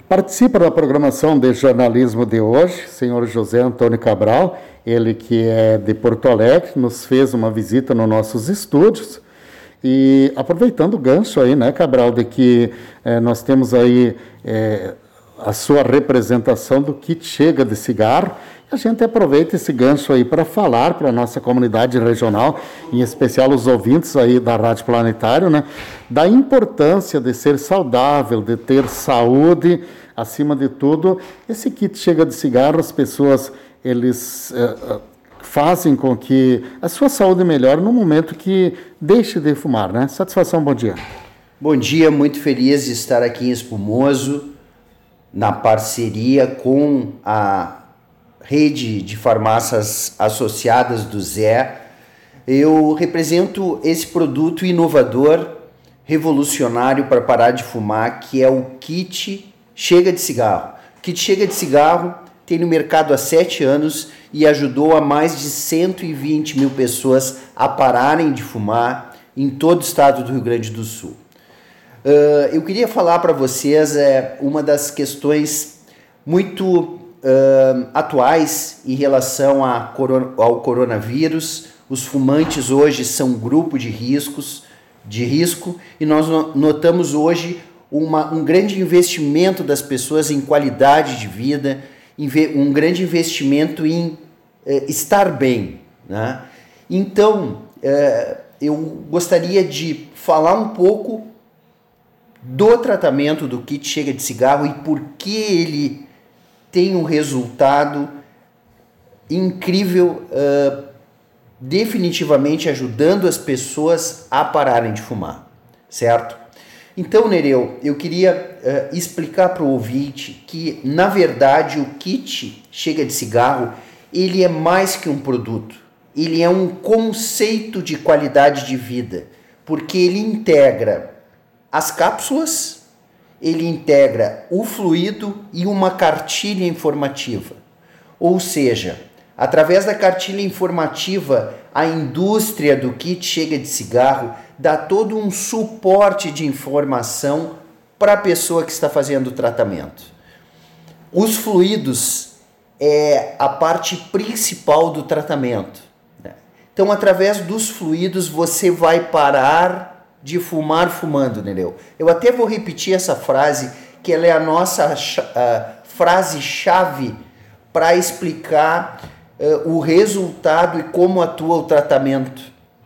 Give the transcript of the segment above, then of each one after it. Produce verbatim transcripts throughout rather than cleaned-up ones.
Participa da programação de jornalismo de hoje, senhor José Antônio Cabral, ele que é de Porto Alegre, nos fez uma visita nos nossos estúdios. E aproveitando o gancho aí, né, Cabral, de que eh, nós temos aí eh, a sua representação do kit Chega de Cigarro, a gente aproveita esse gancho aí para falar para a nossa comunidade regional, em especial os ouvintes aí da Rádio Planetário, né, da importância de ser saudável, de ter saúde, acima de tudo. Esse kit Chega de Cigarro, as pessoas, eles eh, fazem com que a sua saúde melhore no momento que deixe de fumar, né? Satisfação, bom dia. Bom dia, muito feliz de estar aqui em Espumoso, na parceria com a rede de farmácias associadas do Zé. Eu represento esse produto inovador, revolucionário para parar de fumar, que é o kit Chega de Cigarro. O kit Chega de Cigarro tem no mercado há sete anos e ajudou a mais de cento e vinte mil pessoas a pararem de fumar em todo o estado do Rio Grande do Sul. Uh, eu queria falar para vocês é, uma das questões muito Uh, atuais em relação a corona, ao coronavírus. Os fumantes hoje são um grupo de riscos, de risco, e nós notamos hoje uma, um grande investimento das pessoas em qualidade de vida, um grande investimento em uh, estar bem, né? Então, uh, eu gostaria de falar um pouco do tratamento do kit Chega de Cigarro e por que ele tem um resultado incrível, uh, definitivamente ajudando as pessoas a pararem de fumar, certo? Então, Nereu, eu queria uh, explicar para o ouvinte que, na verdade, o kit Chega de Cigarro, ele é mais que um produto, ele é um conceito de qualidade de vida, porque ele integra as cápsulas, ele integra o fluido e uma cartilha informativa. Ou seja, através da cartilha informativa, a indústria do kit Chega de Cigarro dá todo um suporte de informação para a pessoa que está fazendo o tratamento. Os fluidos é a parte principal do tratamento. Então, através dos fluidos, você vai parar de fumar fumando, Nereu. Eu até vou repetir essa frase, que ela é a nossa uh, frase-chave para explicar uh, o resultado e como atua o tratamento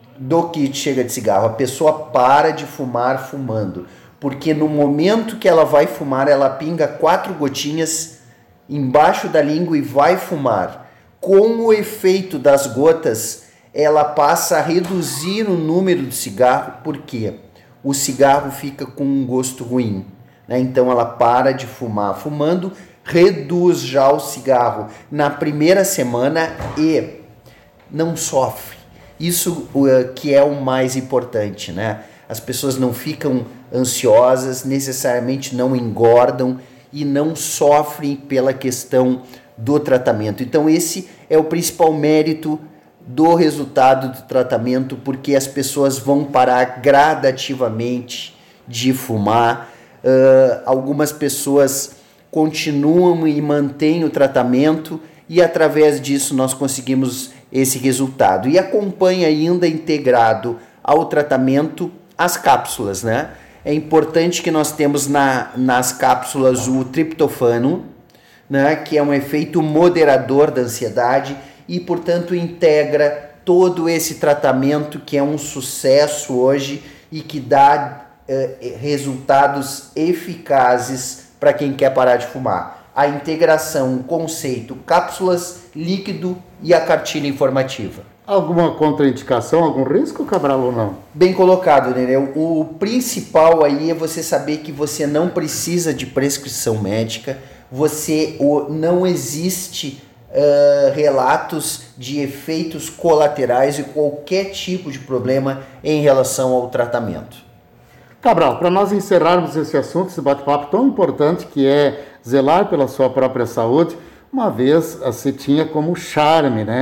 do kit Chega de Cigarro. A pessoa para de fumar fumando, porque no momento que ela vai fumar, ela pinga quatro gotinhas embaixo da língua e vai fumar. Com o efeito das gotas, ela passa a reduzir o número de cigarro, porque o cigarro fica com um gosto ruim, né? Então ela para de fumar fumando, reduz já o cigarro na primeira semana e não sofre. Isso uh, que é o mais importante, né? As pessoas não ficam ansiosas, necessariamente não engordam e não sofrem pela questão do tratamento. Então esse é o principal mérito do resultado do tratamento, porque as pessoas vão parar gradativamente de fumar. Uh, algumas pessoas continuam e mantêm o tratamento e através disso nós conseguimos esse resultado. E acompanha ainda integrado ao tratamento as cápsulas, né? É importante que nós temos na, nas cápsulas o triptofano, né, que é um efeito moderador da ansiedade, e, portanto, integra todo esse tratamento que é um sucesso hoje e que dá eh, resultados eficazes para quem quer parar de fumar. A integração, o conceito, cápsulas, líquido e a cartilha informativa. Alguma contraindicação, algum risco, Cabral, ou não? Bem colocado, Nereu. O principal aí é você saber que você não precisa de prescrição médica, você o, não existe Uh, relatos de efeitos colaterais e qualquer tipo de problema em relação ao tratamento. Cabral, para nós encerrarmos esse assunto, esse bate-papo tão importante que é zelar pela sua própria saúde, uma vez você tinha como charme, né,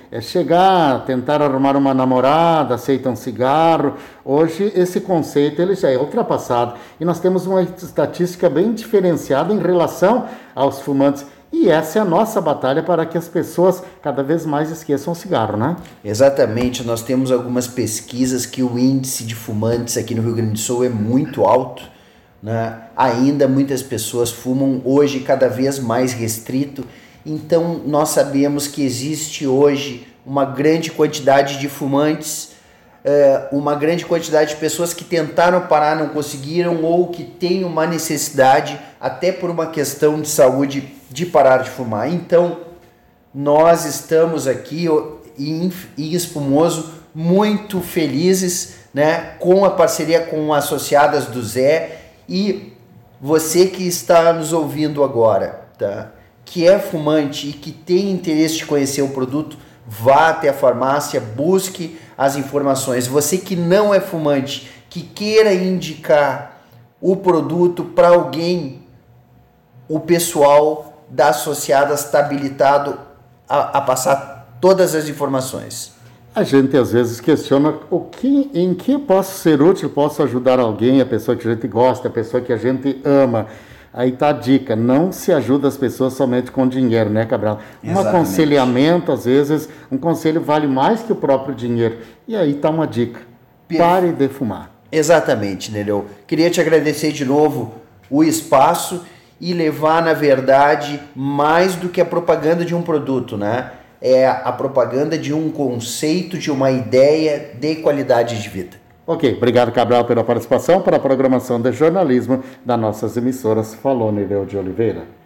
é chegar, tentar arrumar uma namorada, aceita um cigarro. Hoje esse conceito ele já é ultrapassado e nós temos uma estatística bem diferenciada em relação aos fumantes. E essa é a nossa batalha para que as pessoas cada vez mais esqueçam o cigarro, né? Exatamente, nós temos algumas pesquisas que o índice de fumantes aqui no Rio Grande do Sul é muito alto, né? Ainda muitas pessoas fumam, hoje cada vez mais restrito, então nós sabemos que existe hoje uma grande quantidade de fumantes, uma grande quantidade de pessoas que tentaram parar, não conseguiram, ou que têm uma necessidade, até por uma questão de saúde, de parar de fumar. Então, nós estamos aqui em, em Espumoso muito felizes, né, com a parceria com Associadas do Zé, e você que está nos ouvindo agora, tá, que é fumante e que tem interesse de conhecer o produto, vá até a farmácia, busque as informações. Você que não é fumante, que queira indicar o produto para alguém, o pessoal da Associadas está habilitado a, a passar todas as informações. A gente às vezes questiona o que, em que posso ser útil, posso ajudar alguém, a pessoa que a gente gosta, a pessoa que a gente ama. Aí tá a dica, não se ajuda as pessoas somente com dinheiro, né, Cabral? Um aconselhamento, às vezes, um conselho vale mais que o próprio dinheiro. E aí tá uma dica, pare de fumar. Exatamente, Nereu. Queria te agradecer de novo o espaço e levar, na verdade, mais do que a propaganda de um produto, né? É a propaganda de um conceito, de uma ideia de qualidade de vida. Ok, obrigado, Cabral, pela participação para a programação de jornalismo das nossas emissoras. Falou, Nereu de Oliveira.